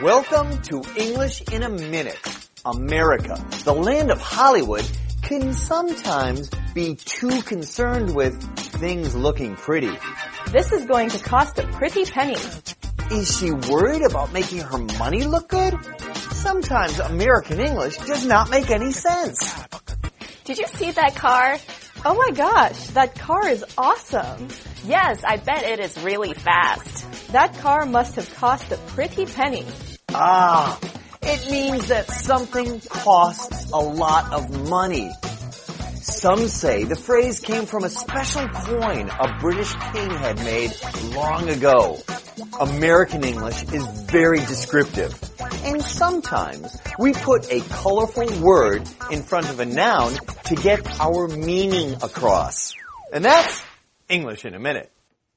Welcome to English in a Minute. America, the land of Hollywood, can sometimes be too concerned with things looking pretty. This is going to cost a pretty penny. Is she worried about making her money look good? Sometimes American English does not make any sense. Did you see that car? Oh my gosh, that car is awesome. Yes, I bet it is really fast. That car must have cost a pretty penny. It means that something costs a lot of money. Some say the phrase came from a special coin a British king had made long ago. American English is very descriptive, and sometimes we put a colorful word in front of a noun to get our meaning across. And that's English in a Minute.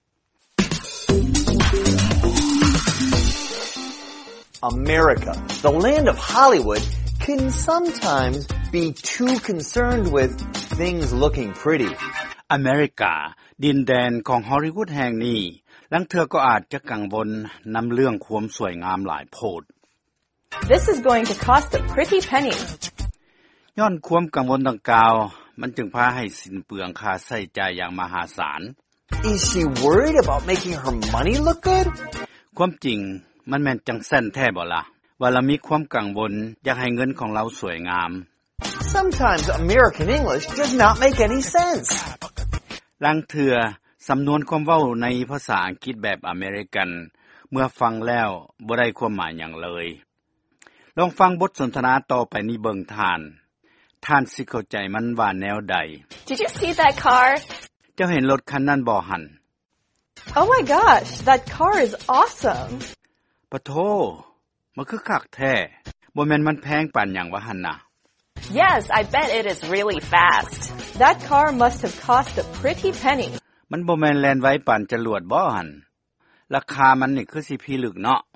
America, the land of Hollywood, can sometimes be too concerned with things looking pretty. อเมริกาดินแดนของฮอลลีวูดแห่งนี้ลังเทื่อก็อาจจะกังวลนำเรื่องความสวยงามหลายโพด This is going to cost a pretty penny. ย้อนความกังวลดังกล่าวมันจึงพาให้สิ้นเปลืองค่าใช้จ่ายอย่างมหาศาล Is she worried about making her money look good? ความจริงมันแม่นจังแซ่นแท้บ่ล่ะว่าเรามีความกังวลอยากให้เงินของเราสวยงาม Sometimes American English does not make any sense. ลังเทื่อสำนวนความเว้าในภาษาอังกฤษแบบอเมริกันเมื่อฟังแล้วบ่ได้ความหมายหยังเลยลองฟังบทสนทนาต่อไปนี้เบิ่งท่านสิเข้าใจมันว่าแนวใด Did you see that car? เจ้าเห็นรถคันนั้นบ่หั่น Oh my gosh, that car is awesome. ปะโธมันคือคักแท้บ่แม่นมันแพงปานหยังวะหั่นน่ะ Yes, I bet it is really fast. That car must have cost a pretty penny. มันบ่แม่นแล่นไวปานจรวดบ่หั่นราคามันนี่คือสิพิลึกเนาะ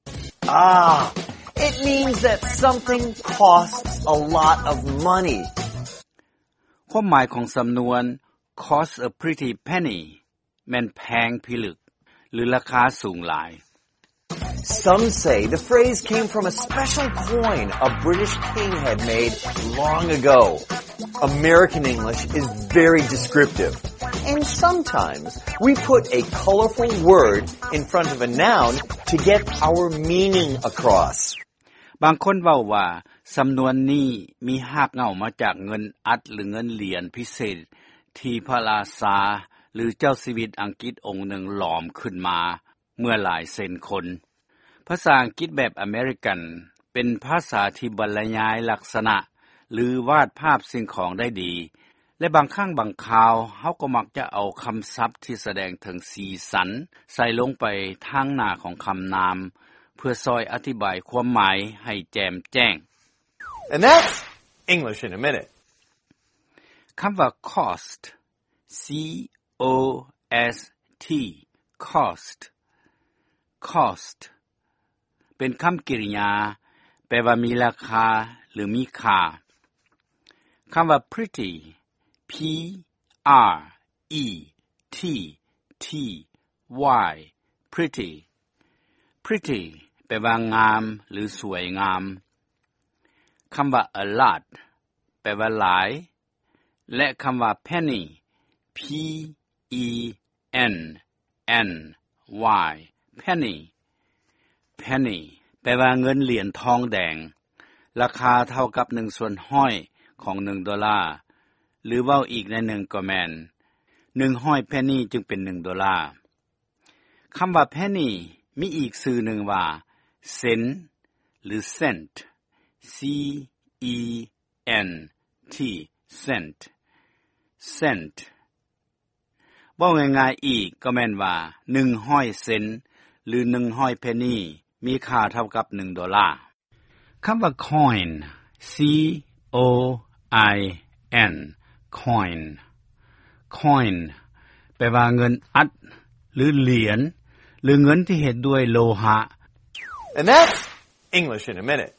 It means that something costs a lot of money. ความหมายของสำนวน cost a pretty penny แม่นแพงพิลึกหรือราคาสูงหลาย Some say the phrase came from a special coin a British king had made long ago. American English is very descriptive, and sometimes we put a colorful word in front of a noun to get our meaning across. บางคนเว้าว่าสำนวนนี้มีรากเหง้ามาจากเงินอัดหรือเงินเหรียญพิเศษที่พระราชาหรือเจ้าชีวิตอังกฤษองค์หนึ่งหลอมขึ้นมาเมื่อหลายเซนคนภาษาอังกฤษแบบอเมริกันเป็นภาษาที่บรรยายลักษณะหรือวาดภาพสิ่งของได้ดีและบางครั้งบางคราวเฮาก็มักจะเอาคำศัพท์ที่แสดงถึงสีสันใส่ลงไปทางหน้าของคำนามเพื่อซอยอธิบายความหมายให้แจ่มแจ้ง And that's English in a Minute. คำว่า cost C O S T cost เป็นคำกริยาแปลว่ามีราคาหรือมีค่าคำว่า pretty P R E T T Y pretty แปลว่างามหรือสวยงามคำว่า a lot แปลว่าหลายและคำว่า penny P E N N Y penny แปลว่าเงินเหรียญทองแดงราคาเท่ากับ1/100ของ$1หรือเว้าอีกในหนึ่งก็แม่น100 penny จึงเป็น$1คำว่า penny มีอีกชื่อหนึ่งว่า cent หรือ cent C E N T cent เว้าง่ายๆอีกก็แม่นว่า100เซนต์หรือ100 penny มีค่าเท่ากับ$1คำว่า coin C O I N coin แปลว่าเงินอัดหรือเหรียญหรือเงินที่เฮ็ดด้วยโลหะ And that's English in a Minute.